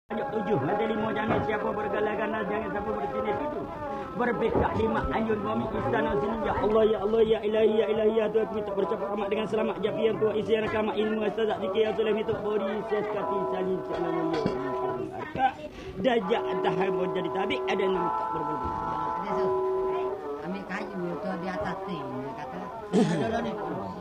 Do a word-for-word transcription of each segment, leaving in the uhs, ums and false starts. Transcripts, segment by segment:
Tujuh, ada lima, jangan siapa bergalah-galah, jangan siapa berjenis itu. Berbekat lima anjur bumi istana sini. Ya Allah, ya Allah, ya ilahi, ya ilahi, ya Tuhan, kita bercakap amat dengan selamat. Jafi yang tua isi yang rakamat ilmu, astazak zikir, yang sulam itu bori, seskati, salin, salam, ya Dajak tahan jadi tabik, ada enam tak berbeza. Ada so. Ambil kayu tu di atas ni, kata. Ada ni.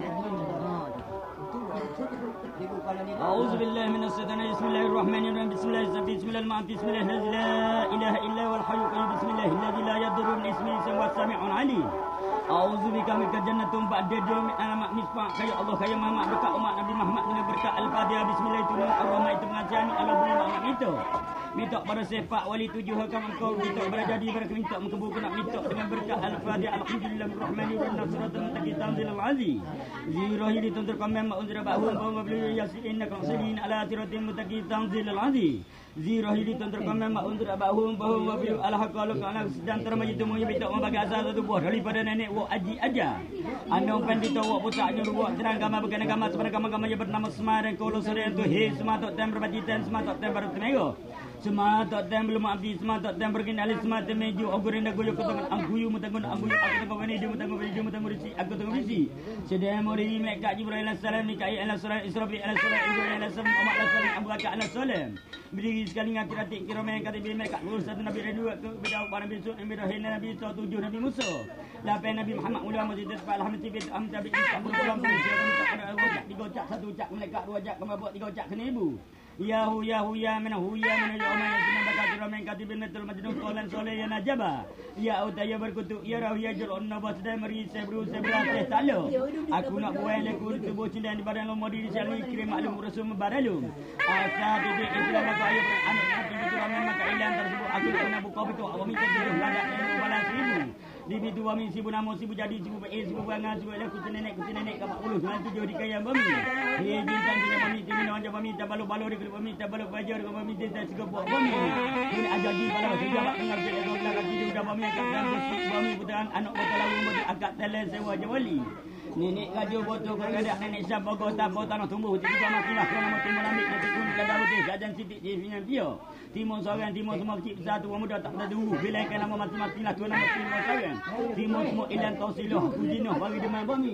أعوذ بالله من الشيطان بسم الله الرحمن الرحيم بسم الله الرحمن بسم الله المعين بسم الله الذي لا إله إلا هو الحي القيوم بسم الله الذي لا يضر من اسمه شيء وهو السميع العليم أعوذ بك من جنة بعد يوم أنا مصباح كي الله كي Muhammad berkat umat Nabi Muhammad dengan berkat Al-Fatihah bismillah itu ar-Rahman itu pengajian Allah beri makna itu minta pada sifat wali tujuh hakam engkau minta berjadi berkat minta mengkabul nak minta dengan berkat Al-Fatihah alhamdulillahirrahmanirrahim nasratul mustaqim tanzilul aziz zirahi dituntur komen ma'unzira ba'hum wa beli yasin kasilin ala siratil mustaqim tanzilul aziz zirahi dituntur komen ma'unzira ba'hum wa beli al-haqqa kana sedang termajitu minta membagi asal satu buah daripada nenek wa aji aja andong pendito wa putaknya ruwak terang kama begana kama sebenarnya kama-kama yang bernama Semar dan Koloserian tu he sematok tem berbajitan sematok tem baru temego sematok tem belum abdi sematok tem berkenali sematok meju ogorenda goyo kotangan angguyu mutangun angguyu aku tengok bani dia mutangun bani dia mutangun risi aku tengok risi sedaya mori meka Jibril alaihi salam nikai alaihi salam Israfil alaihi salam Ibrahim alaihi salam Muhammad alaihi salam Abu Bakar alaihi salam berdiri sekali ngakirat kira men kata bi meka urus satu nabi dua ke beda barang besok nabi rahim nabi tujuh nabi Musa lapan nabi Muhammad ulama masjid alhamdulillah am tabi Istanbul pulang pada wajak tiga wajak satu wajak malaikat dua wajak kama buat tiga wajak kena ibu Yahu Yahu ya mana hu ya mana ya mana sunan bakal ramen katibin betul majnun qalan soleh ya najaba ya utaya berkutu ya rahu ya jul on nabas dai mari sebru sebra teh talo aku nak buai leku tubuh cinta di badan lomo diri sali kirim maklum rasul mubaralum asa bibi Islam aku ayo anak nabi betul ramen maka ilan tersebut aku nak buka betul awak minta jodoh ladak balas seribu Dibi dua min sibu namo sibu jadi sibu bae sibu bangan sibu leku nenek ku nenek ka puluh nanti jodi kaya bami ye jintan dina bami dina wanja bami tabalu balu di bami tabalu bajar ka bami desa sigo buat bami ini aja di bala sejak dengar je ko laga di udah bami ka dan bami putaran anak botalawu modi agak tele sewa jawali nenek gajo botol kada nenek siapa kota kota no tumbuh tiga makilah kana timur ambil nanti kun kada putih jajan sidik di finan bio timur sorang timur semua kecil satu muda tak ada dulu bila kana mati-mati lah tuan nama timur sorang timur semua ilan tausilah kujino bagi demam bumi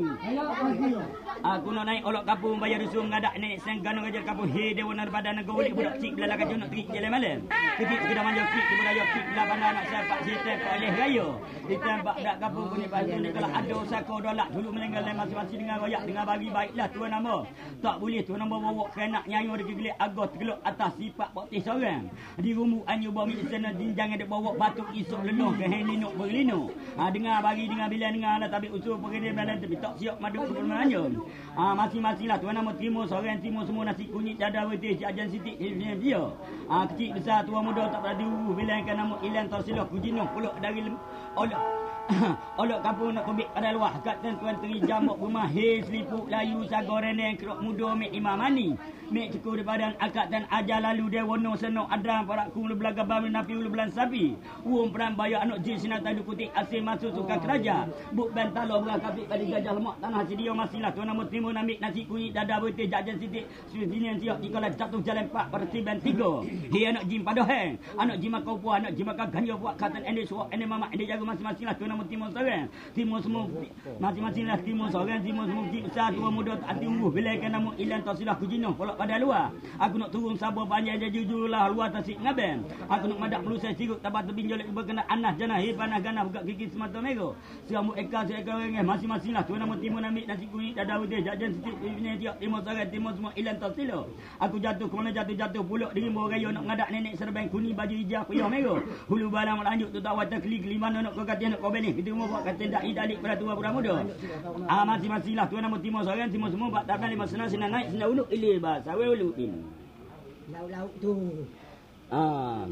aku nak naik olok kapung bayar rusum ngadak nenek senggano gajar kapung he dewa nar badan golek budak cik belala kajo nak terik jalan malam kecil sudah manja cik di budaya cik belah bandar nak sepak sitai oleh raya ditembak dak kapung punya pasal ni kalau ada sako dolak dulu meninggal masing-masing dengan royak dengan bagi baiklah tuan nama tak boleh tuan nama bawa kenak nyanyi ada gegelek agak tergelok atas sifat bakti seorang di rumah anyu bami istana jinjang ada bawa batuk isuk lenuh ke helinuk berlinu ha, dengar bagi dengar bila dengar lah tapi usul pergi badan tapi tak siap madu ke permanjun ha, masing-masing lah tuan nama timur seorang timur semua nasi kunyit dada wetih ajan sitik dia ha, kecil besar tua muda tak beradu bila kan nama ilan tersilah kujinuh puluk dari olok olok kampung nak kembik pada luar kata tuan teri jamuk rumah he selipuk layu sagorene kerok muda mek imam mani mek cukur di badan akad dan ajal lalu dia wono senok adram parakku lu belaga bami napi lu bulan sapi uang peran bayar anak jin sinar tadu kutik asil masuk suka keraja buk bentalo berang kapik pada gajah lemak tanah sedia masihlah tuan nama timur namik nasi kunyit dada betih jajan sidik sini siap dikala jatuh jalan pak perti ben tiga he anak jin pada hang anak jin makau puah anak jin makau ganja buat katan ende suap ende mama ende jaga masing-masing lah tuan timur seorang timur semua masing-masing lah timur seorang timur semua kecil besar tua muda tak hati ungguh bila ikan nama ilan tausilah kujinuh polak pada luar aku nak turun sabar panjang je jujur lah luar tasik ngaben aku nak madak melusai sirut tabat tebinjol berkena anas janah he panah ganah buka kiki semata mego seramut eka seekor rengeh masing-masing lah tuan nama timur namik nasi kunyit dada putih jajan sitik ini tiap timur seorang timur semua ilan tausilah aku jatuh ke mana jatuh-jatuh pulak di rimau raya nak ngadak nenek serban kuning baju hijau puyah mego hulu balang lanjut tu tak wata klik lima nak kau kata nak kau benih kita buat kata dak idalik pada tua budak muda ah masing-masing lah tuan nama timur seorang timur semua bak tak lima senang senang naik senang uluk ilir bah sawe uluk in lauk-lauk tu ah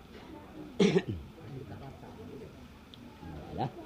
lah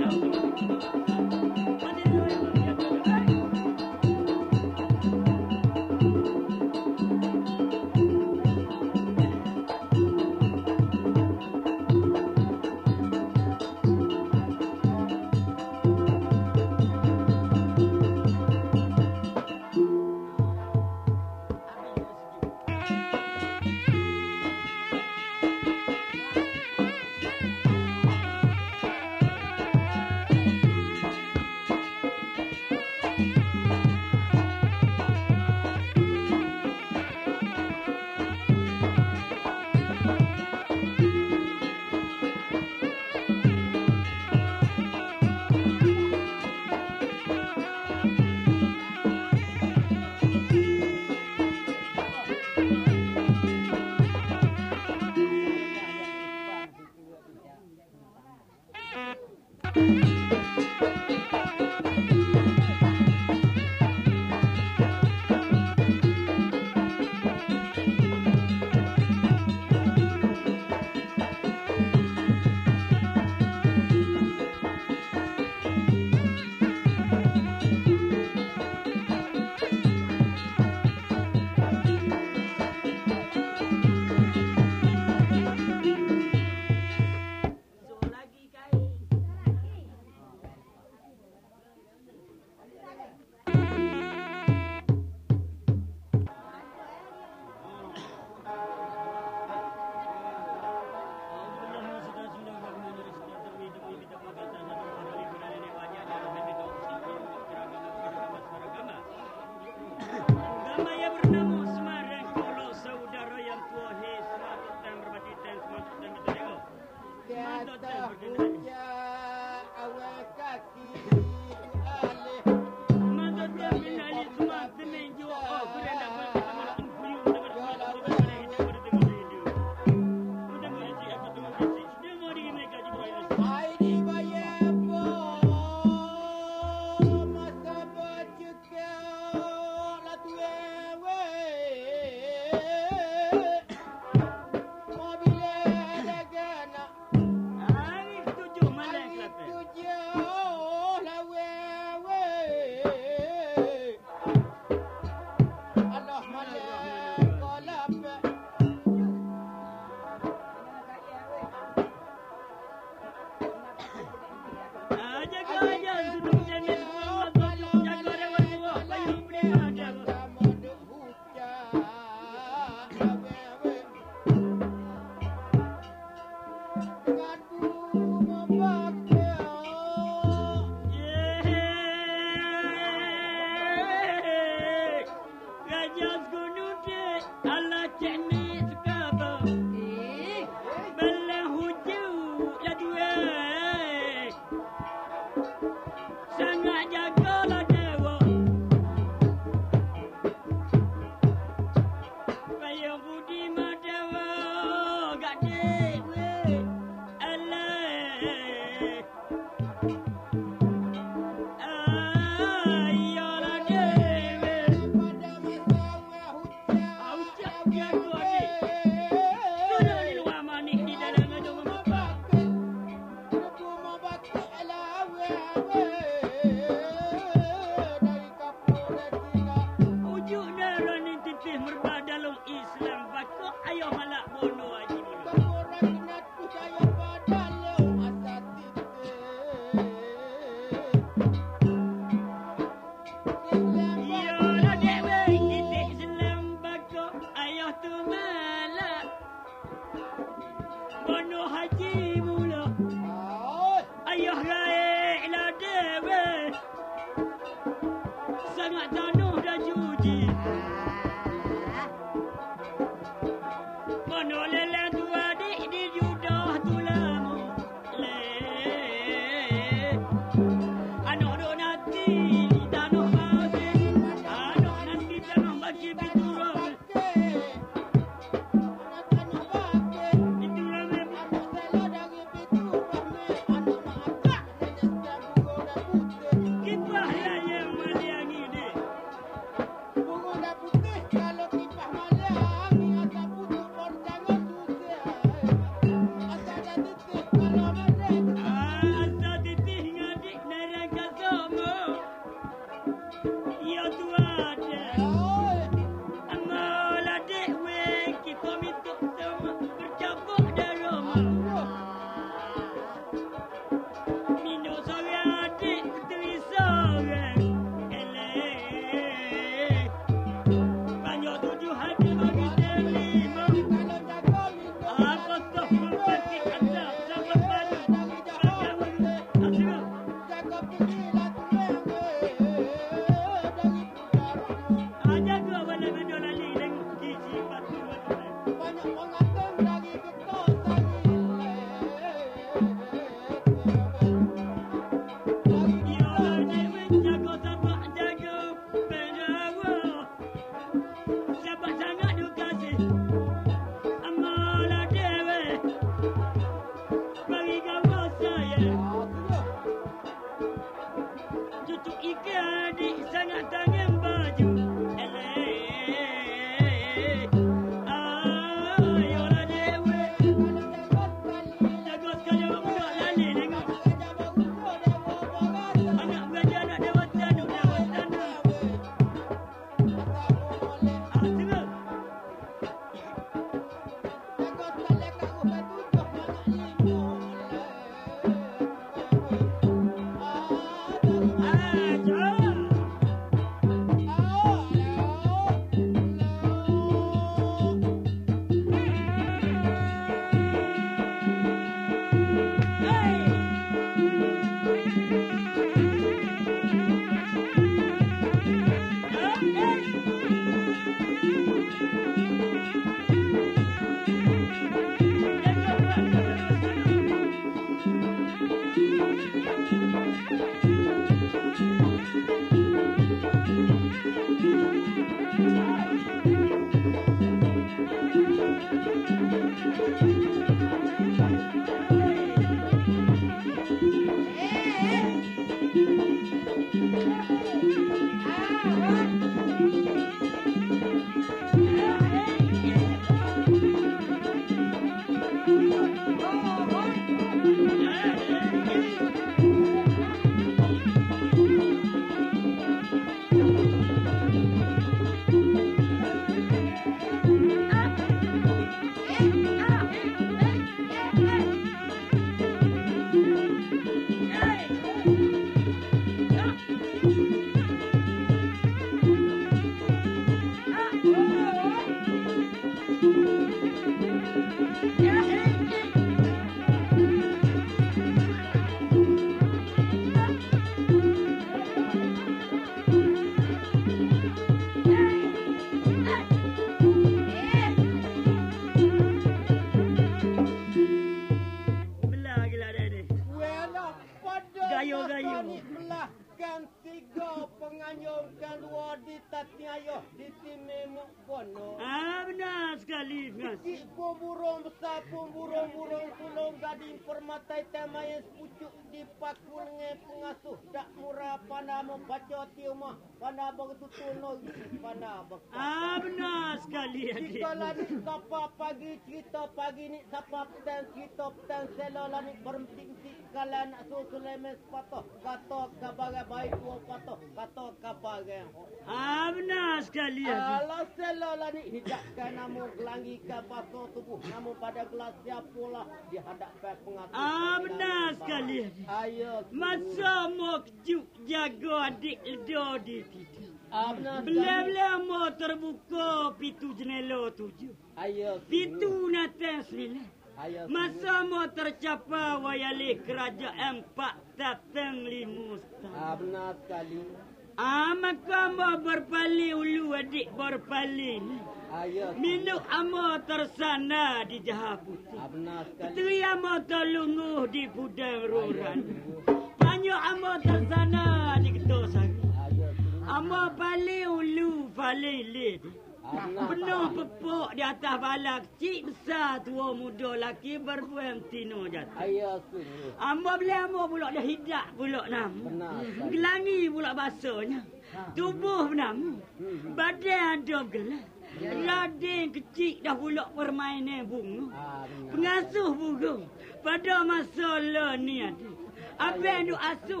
Kami melahkan tiga penganyumkan dua di tatiayo di timemuk bono. Ah, benar sekali. Kecik pun burung besar pun burung-burung sulung gading permatai temayan sepucuk di pakul nge pengasuh. Tak murah pandai membaca tiumah. Pandai bertutur nori. Pandai berkata. Ah, benar sekali, adik. Jika lani sapa pagi cerita pagi ni sapa petang cerita petang selo lani berhenti-henti kalau nak susul lemes patah kata kabar baik dua patah kata kabar Ah, benar sekali, adik. kalau selo lani hidapkan namu gelangi ke pasal tubuh namu pada gelas siapalah dihadapkan pengatur. Ah, benar sekali, adik. Ayo. Masa mau kejuk jaga adik ledo di tidur. Ah, benar. Bila-bila mau terbuka pintu jendela tujuh. Ayo. Pintu natang sembilan. Ayo. Masa mau tercapai wayalih kerajaan empat tatang lima setang. Ah, benar sekali. Ah, maka mau berpaling ulu adik berpaling. Ayo. Minuk amo tersana di Jaha Putih. Ah, benar sekali. Ketui amo terlunguh di Pudang Roran. Banyak amo tersana di Ketua Sari. Ayo. Amo paling ulu paling lid. Ah, benar. Penuh pepuk di atas balak. Cik besar tua muda laki berpuang tino jatuh. Ayo sungguh. Amo beli amo pula dah hidak pula nama. Benar. Gelangi pula basahnya. Tubuh nama. Badan ada gelas. Rading kecil dah pula permainan bunga. Ah, benar. Pengasuh burung. Pada masa lah ni ada. Abang duk asuh.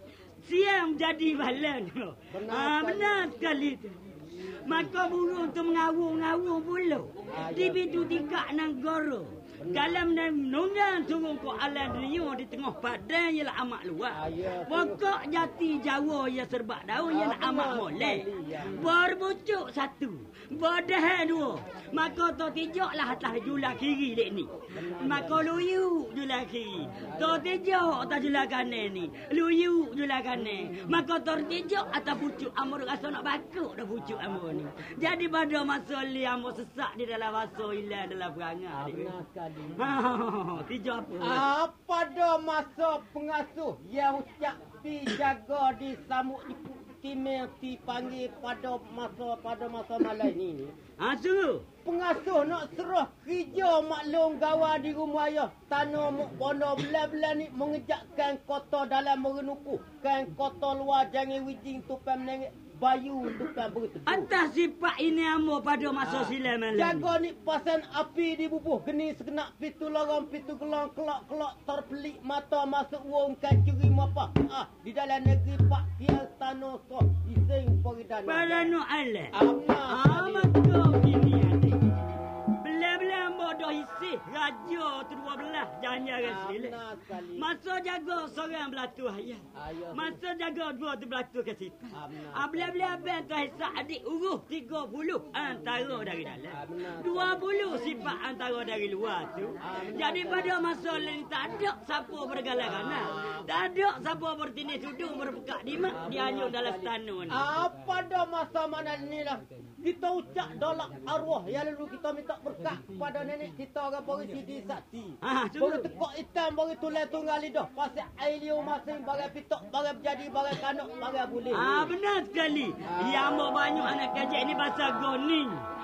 Siang jadi balan. Benar Ah, sekali. benar sekali tu. Maka burung tu mengawung-ngawung pula. Ah, Di ya. pintu tingkap nang goro. Dalam dan nunggang turun ke alam dunia di tengah padang ialah amat luas. Ah, ya. Pokok jati Jawa ia serbak daun ialah Ah, amat benar molek. sekali, ya. Berbucuk satu. Berdahan dua. Maka tu tijoklah atas jula kiri dek ni. Maka luyu jula kiri. Tu tijok atas jula kanan ni. Luyu jula kanan. Maka tu tijok atas pucuk amor rasa nak bakuk dah pucuk amor ni. Jadi pada masa li amor sesak di dalam rasa hilang dalam perangai. Ah, dek. benar sekali. Ha, tijok apa? Ah, pada masa pengasuh yang ucap pi jaga di samuk di timel ti panggil pada masa pada masa malam ni. Ha, suruh. Pengasuh nak serah kerja maklum gawa di rumah ayah. Tanah muk bono belah-belah ni mengejakkan kota dalam merenuku. Kan kota luar jangan wijing tupan menengik. Bayu tupan berteduh. Atas sifat ini amor pada masa Ah. silam malam. Jaga ni pasan api dibubuh geni sekenak pintu lorong pintu gelong kelak-kelak terpelik mata masuk wong kancuri apa. Ah di dalam negeri Pak Kial Tanah so ising peridana. Pada no alat. Amna. Ah, maka begini adik. Belah-belah amor dah isi raja tu dua belah jangan-jangan silam. Amna sekali. Masa jaga seorang belatu ayah. Ayah. Masa jaga dua tu belatu ke situ. Amna. Ah, belah-belah abang tu hisap adik uruh tiga puluh antara dari dalam. Amna. Dua puluh sifat antara dari luar tu. Jadi pada masa lain tak ada siapa bergalah-galah. Tak ada siapa bertindih tudung berpekak di mak. Dia hanyut dalam stana ni. Ah, pada masa mana ni lah kita ucap dolak arwah yang lalu kita minta berkat pada nenek kita orang beri sidi sakti. Ah, Bagi sungguh. tekuk hitam, bagi tulang tunggal lidah. Pasal air liu masing, bagi pitok, bagi berjadi, bagi kanok, bagi boleh. Ah, benar sekali. Yang mau banyak anak kajak ni bahasa goni.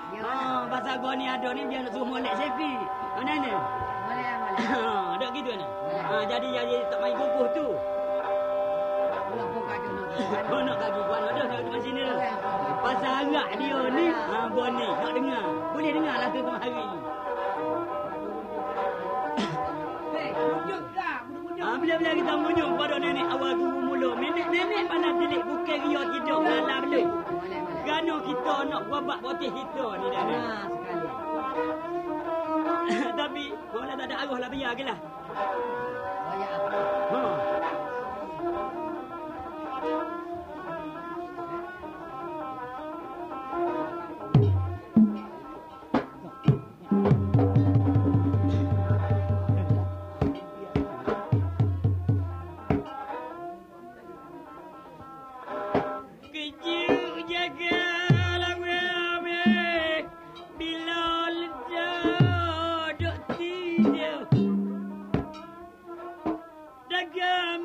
Ah, bahasa goni ada ni dia nak suruh molek sepi. Mana ni? Boleh, boleh. Ah, tak gitu ni. Ah, jadi jadi tak main kukuh tu. Nak buka dulu. Oh, nak kaki kuat ada nak dekat sini dah. Pasal arak dia ni, ah, goni. Nak dengar. Boleh dengar lah tu tengah hari ni. Hei, bujuk dah. Bujuk-bujuk. Ah, bila-bila kita munyuk pada nenek awal guru mula. Nenek-nenek pandang tilik bukan ria tidur malam Boleh, tu. boleh. Kerana kita nak buat potih kita ni dah. ni. Benar sekali. Tapi, kalau tak ada arwah lah biar ke lah. Banyak apa? Ha. Kecil jaga lawe-lawe bila ledak duk tidur. Dagang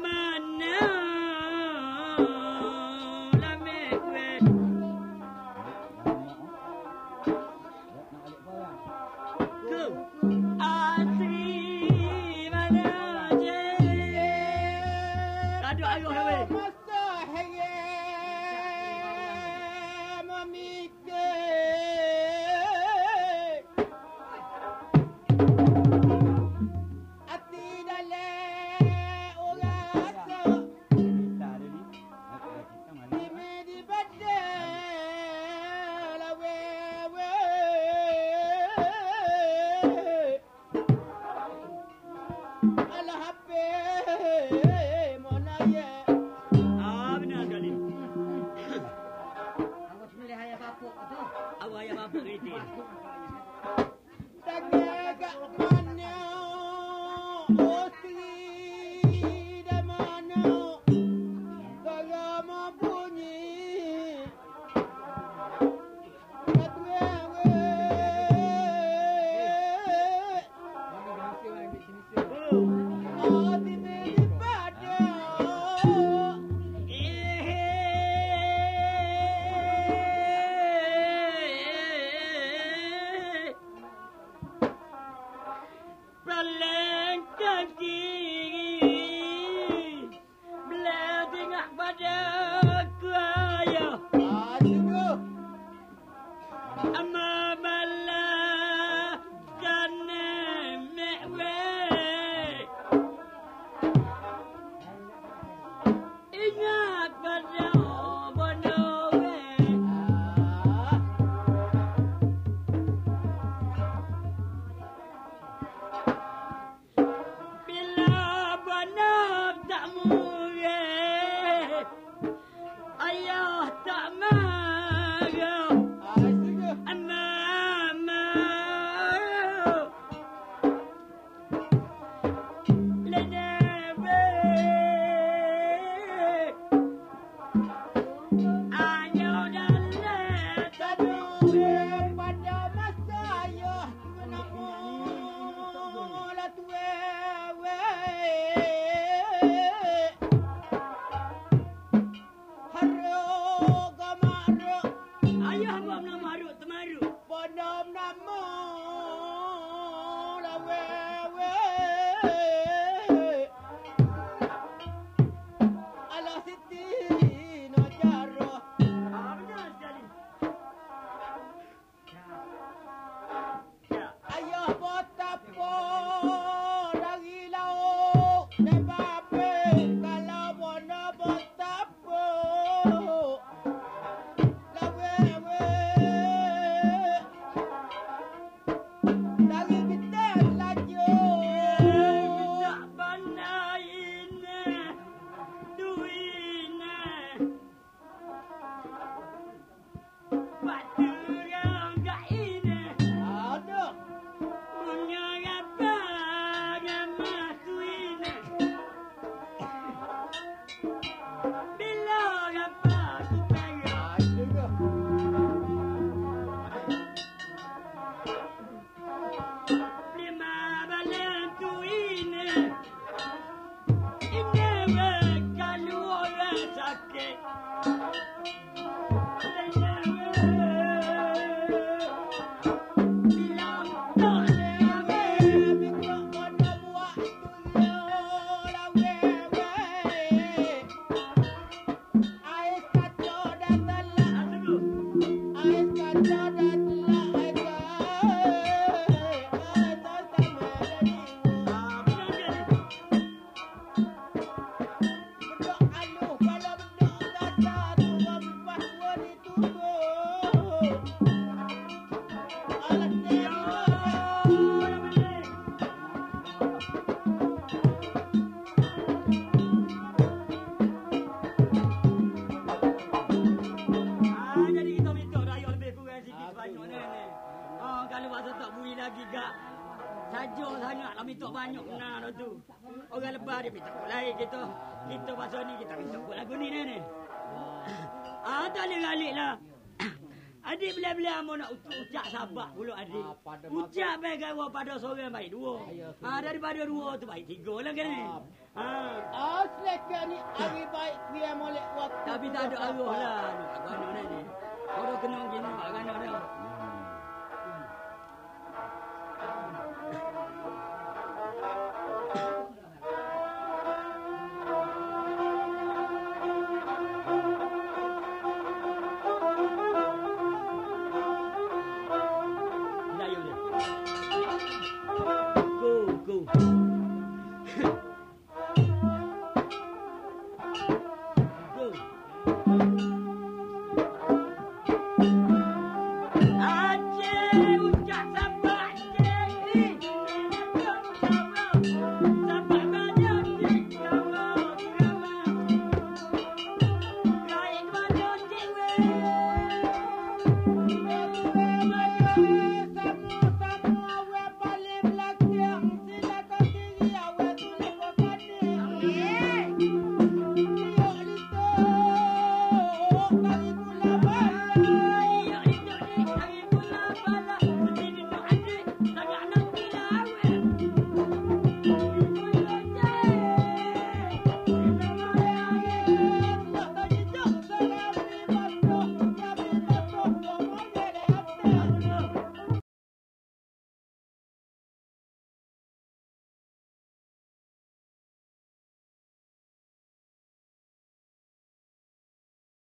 sakit. Saja sangatlah minta banyak benar tu. Orang lebar dia minta kok lain kita. Kita pasal ni kita minta kok lagu ni ni. Ah tak boleh galiklah. Adik bila-bila mau nak ucap sabak pula adik. Ucap baik gawa pada seorang baik dua. Ah daripada dua tu baik tiga lah kan. Ah asli kan ni hari baik dia molek waktu. Tapi tak ada arwah lah nak mana ni. Orang kena gini mak kan dah.